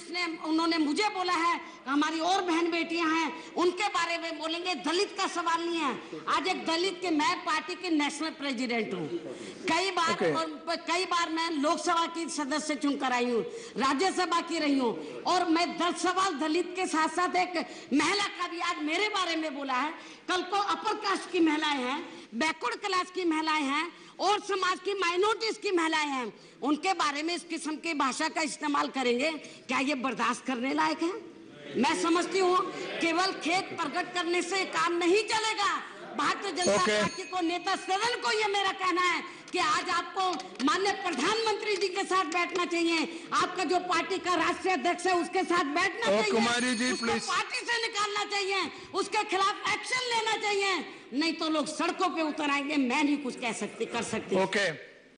उन्होंने मुझे बोला है, हमारी और बहन बेटियां हैं उनके बारे में बोलेंगे। दलित का सवाल नहीं है। आज एक दलित के, मैं पार्टी के नेशनल प्रेसिडेंट हूँ, कई बार मैं लोकसभा की सदस्य चुनकर आई हूँ, राज्यसभा की रही हूँ, और मैं 10 सवाल दलित के साथ साथ एक महिला का भी आज मेरे बारे में बोला है। कल को अपर कास्ट की महिलाएं हैं, बैकवर्ड क्लास की महिलाएं हैं और समाज की माइनॉरिटीज की महिलाएं हैं, उनके बारे में इस किस्म की भाषा का इस्तेमाल करेंगे, क्या ये बर्दाश्त करने लायक है? मैं समझती हूँ केवल खेद प्रकट करने से काम नहीं चलेगा। भारतीय जनता पार्टी को, नेता सदन को ये मेरा कहना है कि आज आपको माननीय प्रधानमंत्री जी के साथ बैठना चाहिए, आपका जो पार्टी का राष्ट्रीय अध्यक्ष है उसके साथ बैठना चाहिए, कुमारी जी उसको पार्टी से निकालना चाहिए, उसके खिलाफ एक्शन लेना चाहिए, नहीं तो लोग सड़कों पे उतर आएंगे। मैं नहीं कुछ कर सकती। ओके।